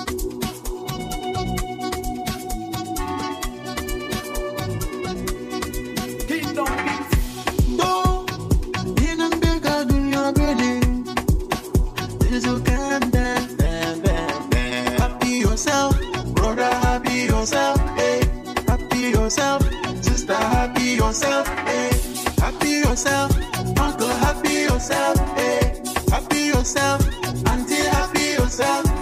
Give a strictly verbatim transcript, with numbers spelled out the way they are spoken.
Sister, happy yourself, eh? Happy yourself, uncle, happy yourself, eh? Happy yourself, auntie, happy yourself.